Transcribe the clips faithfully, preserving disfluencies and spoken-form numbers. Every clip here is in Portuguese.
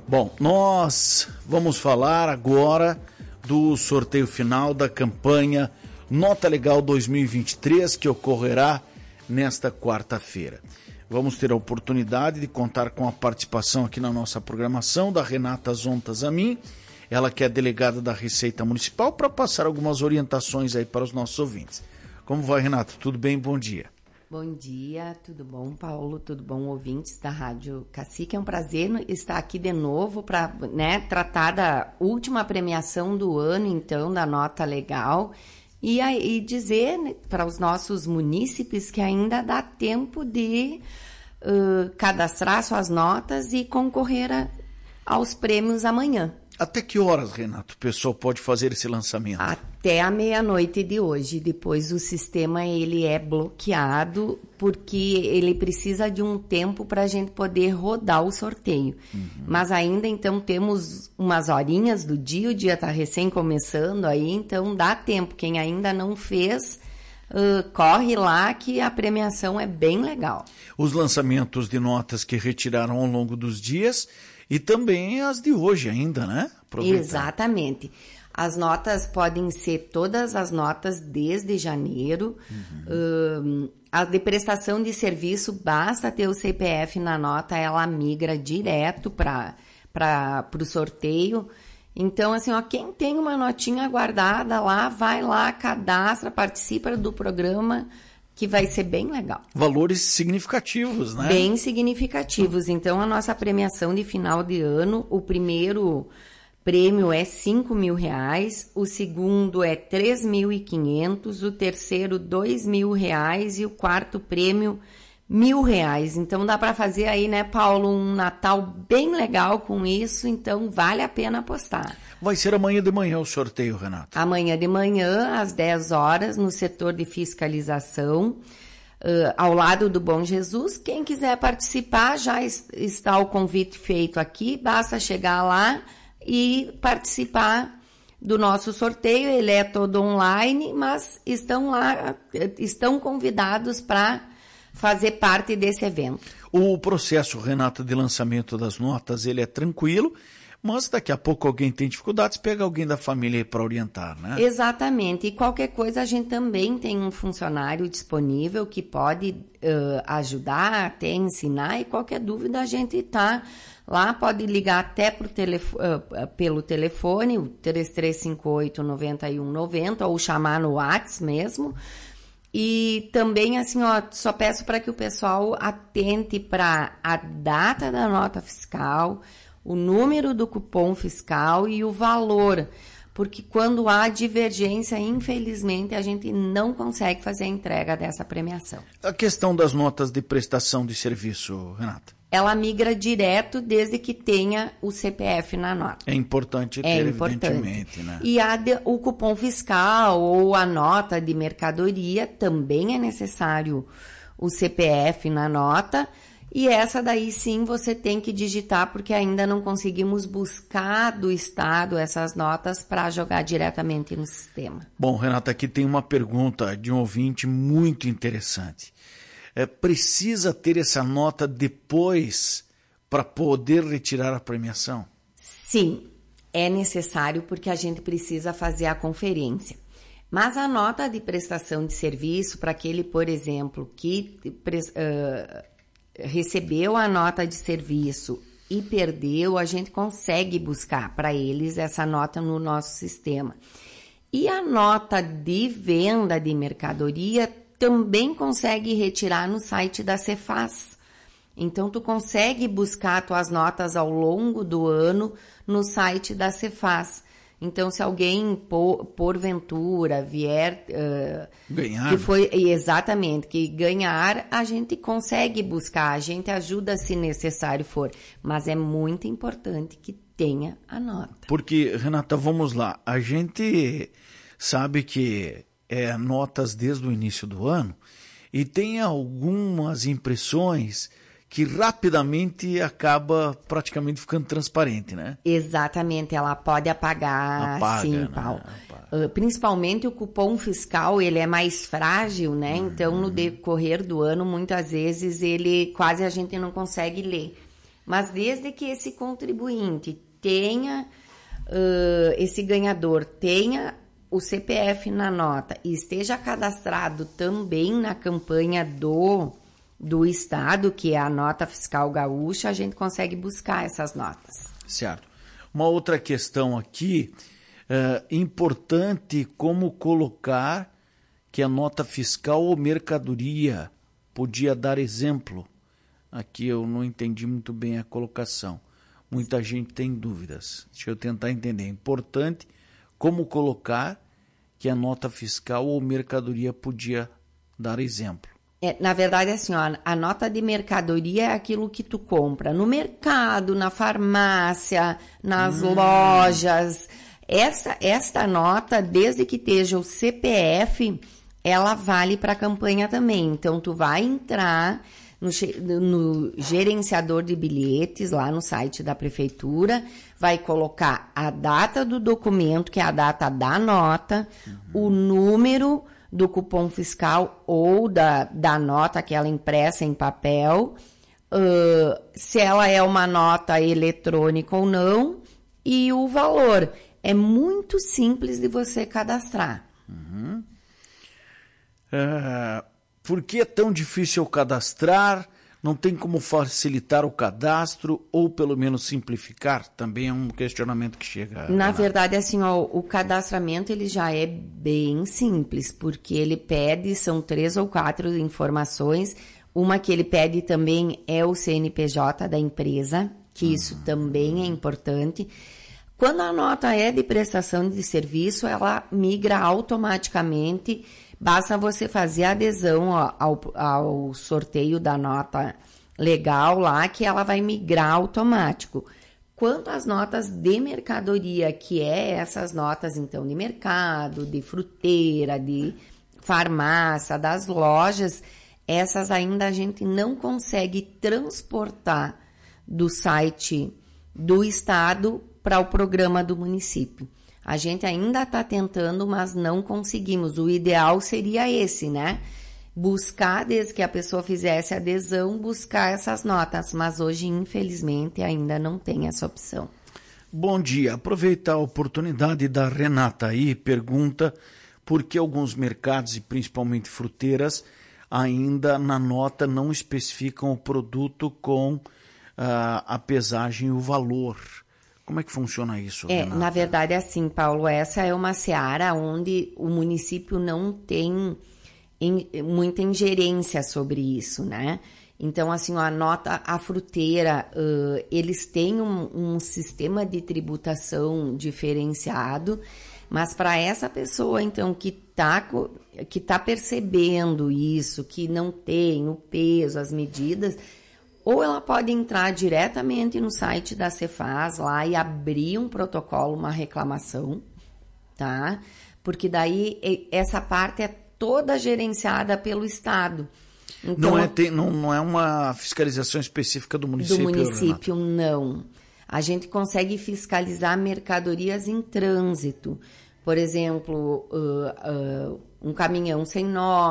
Bom, nós vamos falar agora do sorteio final da campanha Nota Legal dois mil e vinte e três, que ocorrerá nesta quarta-feira. Vamos ter a oportunidade de contar com a participação aqui na nossa programação da Renata Zontas Amin, ela que é delegada da Receita Municipal, para passar algumas orientações aí para os nossos ouvintes. Como vai, Renata? Tudo bem? Bom dia. Bom dia, tudo bom, Paulo? Tudo bom, ouvintes da Rádio Cacique? É um prazer estar aqui de novo para, né, tratar da última premiação do ano, então, da Nota Legal, e, e dizer, né, para os nossos munícipes que ainda dá tempo de uh, cadastrar suas notas e concorrer a, aos prêmios amanhã. Até que horas, Renato, o pessoal pode fazer esse lançamento? Até a meia-noite de hoje. Depois o sistema ele é bloqueado porque ele precisa de um tempo para a gente poder rodar o sorteio. Uhum. Mas ainda então temos umas horinhas do dia, o dia está recém começando aí, então dá tempo. Quem ainda não fez, uh, corre lá que a premiação é bem legal. Os lançamentos de notas que retiraram ao longo dos dias e também as de hoje ainda, né? Aproveitar. Exatamente. As notas podem ser todas as notas desde janeiro. Uhum. Uh, a de prestação de serviço, basta ter o C P F na nota, ela migra direto para o sorteio. Então, assim, ó, quem tem uma notinha guardada lá, vai lá, cadastra, participa do programa, que vai ser bem legal. Valores significativos, né? Bem significativos. Então, a nossa premiação de final de ano, o primeiro prêmio é cinco mil reais, o segundo é três mil e quinhentos, o terceiro dois mil reais e o quarto prêmio mil reais. Então, dá para fazer aí, né, Paulo, um Natal bem legal com isso, então vale a pena apostar. Vai ser amanhã de manhã o sorteio, Renata? Amanhã de manhã, às dez horas, no setor de fiscalização, uh, ao lado do Bom Jesus. Quem quiser participar, já está o convite feito aqui, basta chegar lá e participar do nosso sorteio. Ele é todo online, mas estão lá, estão convidados para fazer parte desse evento. O processo, Renata, de lançamento das notas, ele é tranquilo, mas daqui a pouco alguém tem dificuldades, pega alguém da família aí para orientar, né? Exatamente. E qualquer coisa, a gente também tem um funcionário disponível que pode uh, ajudar, até ensinar, e qualquer dúvida a gente está lá, pode ligar até pro telefo- uh, pelo telefone, o três três cinco oito, nove um nove zero, ou chamar no WhatsApp mesmo. E também, assim, ó, só peço para que o pessoal atente para a data da nota fiscal, o número do cupom fiscal e o valor, porque quando há divergência, infelizmente, a gente não consegue fazer a entrega dessa premiação. A questão das notas de prestação de serviço, Renata? Ela migra direto desde que tenha o C P F na nota. É importante ter, é importante. Evidentemente, né? E a de, o cupom fiscal ou a nota de mercadoria, também é necessário o C P F na nota. E essa daí sim você tem que digitar, porque ainda não conseguimos buscar do Estado essas notas para jogar diretamente no sistema. Bom, Renata, aqui tem uma pergunta de um ouvinte muito interessante. É, precisa ter essa nota depois para poder retirar a premiação? Sim, é necessário porque a gente precisa fazer a conferência. Mas a nota de prestação de serviço, para aquele, por exemplo, que uh, recebeu a nota de serviço e perdeu, a gente consegue buscar para eles essa nota no nosso sistema. E a nota de venda de mercadoria também consegue retirar no site da Cefaz. Então, tu consegue buscar tuas notas ao longo do ano no site da Cefaz. Então, se alguém, por, porventura, vier... Uh, ganhar. Que foi, exatamente, que ganhar, a gente consegue buscar, a gente ajuda se necessário for. Mas é muito importante que tenha a nota. Porque, Renata, vamos lá, a gente sabe que é notas desde o início do ano e tem algumas impressões que rapidamente acaba praticamente ficando transparente, né? Exatamente, ela pode apagar, Apaga, sim, né? Paulo. Apaga. Uh, principalmente o cupom fiscal, ele é mais frágil, né? Então, no decorrer do ano, muitas vezes, ele quase a gente não consegue ler. Mas desde que esse contribuinte tenha, uh, esse ganhador tenha o C P F na nota e esteja cadastrado também na campanha do, do Estado, que é a nota fiscal gaúcha, a gente consegue buscar essas notas. Certo. Uma outra questão aqui, é, importante como colocar que a nota fiscal ou mercadoria podia dar exemplo. Aqui eu não entendi muito bem a colocação. Muita gente tem dúvidas. Deixa eu tentar entender. É importante como colocar que a nota fiscal ou mercadoria podia dar exemplo. É, na verdade, assim, ó, a nota de mercadoria é aquilo que tu compra no mercado, na farmácia, nas hum. lojas. Essa, esta nota, desde que esteja o C P F, ela vale para a campanha também. Então, tu vai entrar no, no gerenciador de bilhetes, lá no site da prefeitura, vai colocar a data do documento, que é a data da nota, uhum. o número do cupom fiscal ou da, da nota, aquela impressa em papel, uh, se ela é uma nota eletrônica ou não, e o valor. É muito simples de você cadastrar. Uhum. Uh, por que é tão difícil cadastrar? Não tem como facilitar o cadastro ou pelo menos simplificar? Também é um questionamento que chega. Na verdade, assim, ó, o cadastramento ele já é bem simples, porque ele pede, são três ou quatro informações. Uma que ele pede também é o C N P J da empresa, que uhum. isso também é importante. Quando a nota é de prestação de serviço, ela migra automaticamente. Basta você fazer a adesão ao, ao sorteio da nota legal lá, que ela vai migrar automático. Quanto às notas de mercadoria, que é essas notas, então, de mercado, de fruteira, de farmácia, das lojas, essas ainda a gente não consegue transportar do site do Estado para o programa do município. A gente ainda está tentando, mas não conseguimos. O ideal seria esse, né? Buscar, desde que a pessoa fizesse adesão, buscar essas notas. Mas hoje, infelizmente, ainda não tem essa opção. Bom dia. Aproveita a oportunidade da Renata aí. Pergunta por que alguns mercados, e principalmente fruteiras, ainda na nota não especificam o produto com uh, a pesagem e o valor. Como é que funciona isso, É, Renata? na verdade, assim, Paulo, essa é uma seara onde o município não tem em, muita ingerência sobre isso, né? Então, assim, a nota, a fruteira, uh, eles têm um, um sistema de tributação diferenciado, mas para essa pessoa, então, que está que tá percebendo isso, que não tem o peso, as medidas, ou ela pode entrar diretamente no site da Cefaz lá e abrir um protocolo, uma reclamação, tá? Porque daí essa parte é toda gerenciada pelo Estado. Então, não, é, tem, não, não é uma fiscalização específica do município? Do município, Renata. Não. A gente consegue fiscalizar mercadorias em trânsito. Por exemplo, uh, uh, um caminhão sem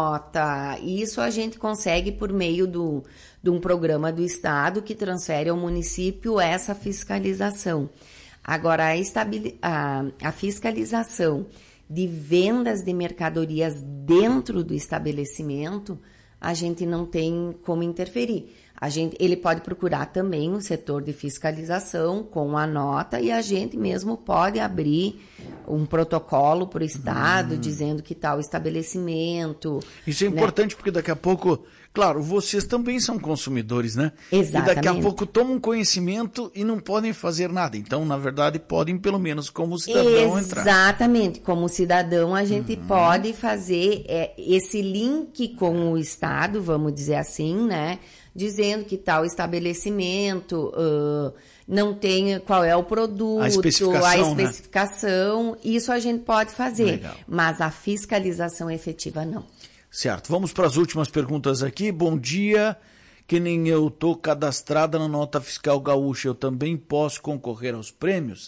nota. Isso a gente consegue por meio do, de um programa do Estado que transfere ao município essa fiscalização. Agora, a, estabil... a, a fiscalização de vendas de mercadorias dentro do estabelecimento, a gente não tem como interferir. A gente, ele pode procurar também o setor de fiscalização com a nota e a gente mesmo pode abrir um protocolo para o Estado hum. dizendo que tal estabelecimento. Isso é importante, né? Porque daqui a pouco, claro, vocês também são consumidores, né? Exatamente. E daqui a pouco tomam conhecimento e não podem fazer nada. Então, na verdade, podem pelo menos como cidadão Exatamente. entrar. Exatamente. Como cidadão, a gente uhum. pode fazer é, esse link com o Estado, vamos dizer assim, né? Dizendo que tal estabelecimento uh, não tem qual é o produto, a especificação, a especificação, né? Isso a gente pode fazer, Legal. Mas a fiscalização efetiva não. Certo, vamos para as últimas perguntas aqui. Bom dia, que nem eu estou cadastrada na nota fiscal gaúcha, eu também posso concorrer aos prêmios?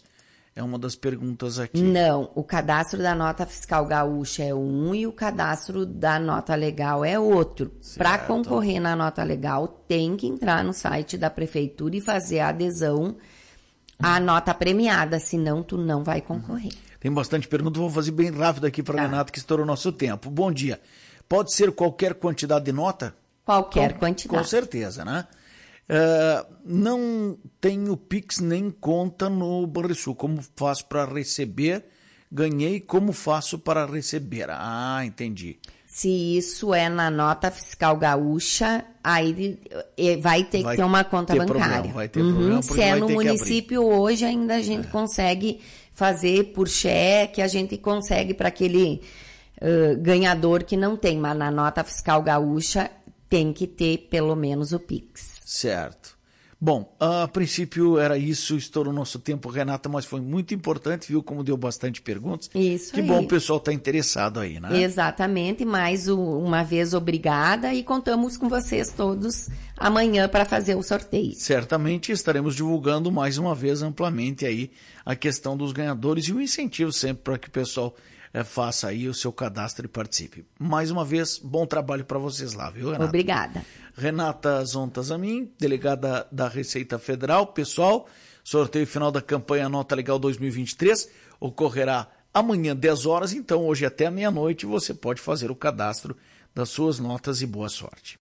É uma das perguntas aqui. Não, o cadastro da nota fiscal gaúcha é um e o cadastro da nota legal é outro. Para concorrer na nota legal, tem que entrar no site da prefeitura e fazer a adesão à nota premiada, senão tu não vai concorrer. Tem bastante pergunta, vou fazer bem rápido aqui para a tá. Renata, que estourou o nosso tempo. Bom dia. Pode ser qualquer quantidade de nota? Qualquer com, quantidade. Com certeza, né? Uh, não tenho Pix nem conta no Banrisul. Como faço para receber? Ganhei, como faço para receber? Ah, entendi. Se isso é na nota fiscal gaúcha, aí vai ter vai que ter uma conta ter bancária. Problema, vai ter uhum. problema, Se é no município, hoje ainda a gente é. consegue fazer por cheque, a gente consegue para aquele uh, ganhador que não tem, mas na nota fiscal gaúcha tem que ter pelo menos o Pix. Certo. Bom, a princípio era isso, estourou o nosso tempo, Renata, mas foi muito importante, viu como deu bastante perguntas. Isso Que aí. bom o pessoal está interessado aí, né? Exatamente, mais uma vez obrigada e contamos com vocês todos amanhã para fazer o sorteio. Certamente estaremos divulgando mais uma vez amplamente aí a questão dos ganhadores e o incentivo sempre para que o pessoal é, faça aí o seu cadastro e participe. Mais uma vez, bom trabalho para vocês lá, viu, Renata? Obrigada. Renata Zontas Amin, delegada da Receita Federal. Pessoal, sorteio final da campanha Nota Legal dois mil e vinte e três ocorrerá amanhã, dez horas, então hoje até meia-noite você pode fazer o cadastro das suas notas e boa sorte.